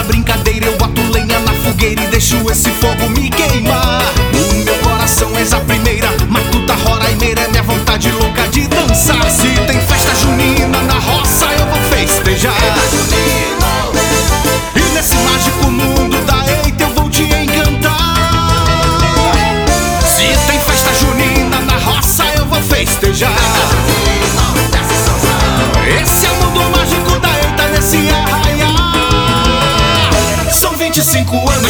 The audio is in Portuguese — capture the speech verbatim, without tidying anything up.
brincadeira eu boto lenha na fogueira e deixo esse fogo me queimar. No meu coração és a primeira, matuta, roraima, é minha vontade louca de dançar. Se tem festa junina na roça eu vou festejar. E nesse mágico mundo da eita eu vou te encantar. Se tem festa junina na roça eu vou festejar. Esse é o mundo mágico da eita nesse arraiar. São vinte e cinco anos